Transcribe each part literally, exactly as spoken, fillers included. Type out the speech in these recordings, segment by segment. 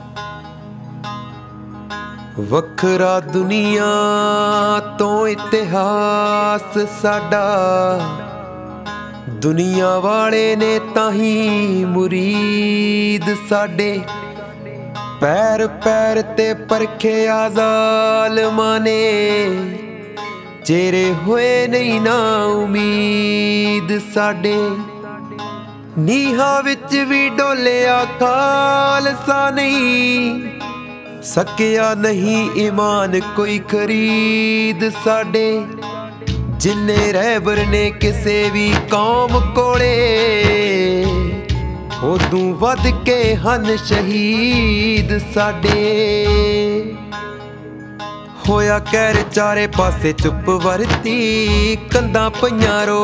ਵੱਖਰਾ ਦੁਨੀਆ ਤੋਂ ਇਤਿਹਾਸ ਸਾਡਾ, ਦੁਨੀਆ ਵਾਲੇ ਨੇ ਤਾਂ ਹੀ ਮੁਰੀਦ ਸਾਡੇ। ਪੈਰ ਪੈਰ ਤੇ ਪਰਖਿਆ ਜ਼ਾਲਮਾਂ ਨੇ, ਚਿਹਰੇ ਹੋਏ ਨਹੀਂ ਨਾ ਉਮੀਦ ਸਾਡੇ। ਨੀਹਾਂ ਵਿੱਚ ਵੀ ਡੋਲਿਆ ਖਾਲਸਾ ਨਹੀਂ, ਸਕਿਆ ਨਹੀਂ ਈਮਾਨ ਕੋਈ ਖਰੀਦ ਸਾਡੇ। ਜਿੰਨੇ ਰਹਿਬਰ ਨੇ ਕਿਸੇ ਵੀ ਕੌਮ ਕੋਲੇ, ਉਦੋਂ ਵੱਧ ਕੇ ਹਨ ਸ਼ਹੀਦ ਸਾਡੇ। ਹੋਇਆ ਕਹਿਰ ਚਾਰੇ ਪਾਸੇ ਚੁੱਪ ਵਰਤੀ, ਕੰਧਾਂ ਪਈਆਂ ਰੋ।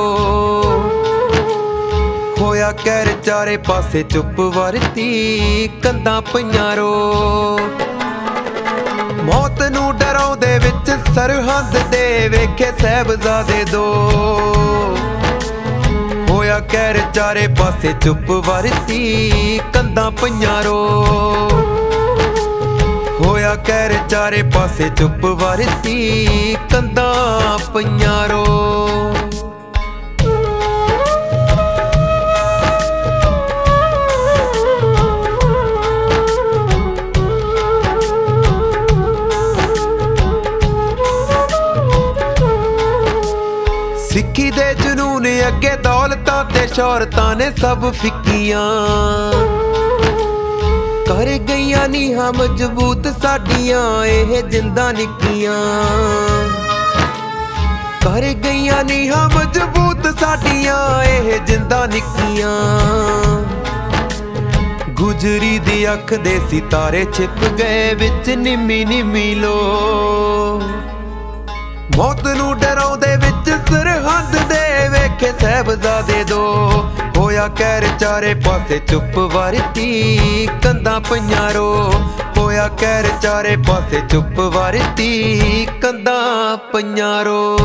ਹੋਇਆ ਕਹਿਰ ਚਾਰੇ ਪਾਸੇ ਚੁੱਪ ਵਰਤੀ, ਕੰਧਾਂ ਪਈਆਂ ਰੋ। ਮੌਤ ਨੂੰ ਡਰਾਉਂਦੇ ਵਿੱਚ ਸਰਹੱਦ ਦੇ ਵੇਖੇ ਸਾਹਿਬਜ਼ਾਦੇ ਦੋ। ਹੋਇਆ ਕਹਿਰ ਚਾਰੇ ਪਾਸੇ ਚੁੱਪ ਵਰਤੀ, ਕੰਧਾਂ ਪਈਆਂ ਰੋ। ਹੋਇਆ ਕਹਿਰ ਚਾਰੇ ਪਾਸੇ ਚੁੱਪ ਵਰਤੀ, ਕੰਧਾਂ ਪਈਆਂ ਰੋ। ਸਿੱਖੀ ਦੇ ਜਨੂਨ ਅੱਗੇ ਦੌਲਤਾਂ ਤੇ ਸ਼ੌਹਰਤਾਂ ਨੇ ਸਭ ਫਿੱਕੀਆਂ ਕਰ ਗਈਆਂ। ਨੀਹਾਂ ਮਜ਼ਬੂਤ ਸਾਡੀਆਂ ਇਹ ਜਿੰਦਾਂ ਨਿੱਕੀਆਂ ਕਰ ਗਈਆਂ। ਨੀਹਾਂ ਮਜ਼ਬੂਤ ਸਾਡੀਆਂ ਇਹ ਜਿੰਦਾਂ ਨਿੱਕੀਆਂ। ਗੁਜਰੀ ਦੀ ਅੱਖ ਦੇ ਸਿਤਾਰੇ ਛਿਪ ਗਏ ਵਿੱਚ ਨਿੰਮੀ ਨਿੰਮੀ ਲੋ। ਮੌਤ ਨੂੰ ਡਰਾਉਂਦੇ ਵਿੱਚ ਸਰਹੱਦ ਦੇ ਵੇਖੇ ਸਾਹਿਬਜ਼ਾਦੇ ਦੋ। ਹੋਇਆ ਕਹਿਰ ਚਾਰੇ ਪਾਸੇ ਚੁੱਪ ਵਰਤੀ, ਕੰਧਾਂ ਪਈਆਂ ਰੋ। ਹੋਇਆ ਕਹਿਰ ਚਾਰੇ ਪਾਸੇ ਚੁੱਪ ਵਰਤੀ, ਕੰਧਾਂ ਪਈਆਂ ਰੋ।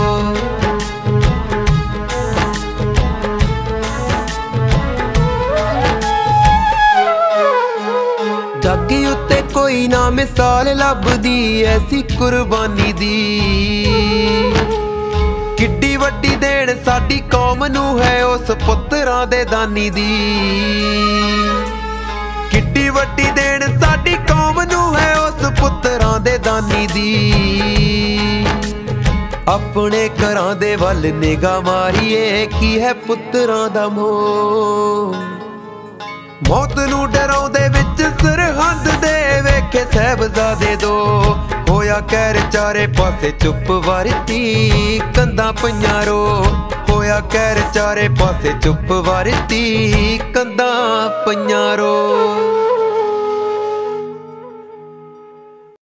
ਜੱਗ ਉੱਤੇ ਕੋਈ ਨਾ ਮਿਸਾਲ ਲੱਭਦੀ ਐਸੀ ਕੁਰਬਾਨੀ ਦੀ। ਕਿੱਡੀ ਵੱਡੀ ਦੇਣ ਸਾਡੀ ਕੌਮ ਨੂੰ ਹੈ ਉਸ ਪੁੱਤਰਾਂ ਦੇ ਦਾਨੀ ਦੀ। ਕਿੱਡੀ ਵੱਡੀ ਦੇਣ ਸਾਡੀ ਕੌਮ ਨੂੰ ਹੈ ਉਸ ਪੁੱਤਰਾਂ ਦੇ ਦਾਨੀ ਦੀ। ਆਪਣੇ ਘਰਾਂ ਦੇ ਵੱਲ ਨਿਗਾਹ ਮਾਰੀਏ, ਕੀ ਹੈ ਪੁੱਤਰਾਂ ਦਾ ਮੋਹ। ਮੌਤ ਨੂੰ ਡਰਾਉਂਦੇ ਵਿੱਚ ਸਰਹੱਦ ਦੇ ਵੇਖੇ ਸਾਹਿਬਜ਼ਾਦੇ ਦੋ। ਹੋਇਆ ਕਹਿਰ ਚਾਰੇ ਪਾਸੇ ਚੁੱਪ ਵਰਤੀ, ਕੰਧਾਂ ਪਈਆਂ ਰੋ। ਹੋਇਆ ਕਹਿਰ ਚਾਰੇ ਪਾਸੇ ਚੁੱਪ ਵਰਤੀ, ਕੰਧਾਂ ਪਈਆਂ ਰੋ।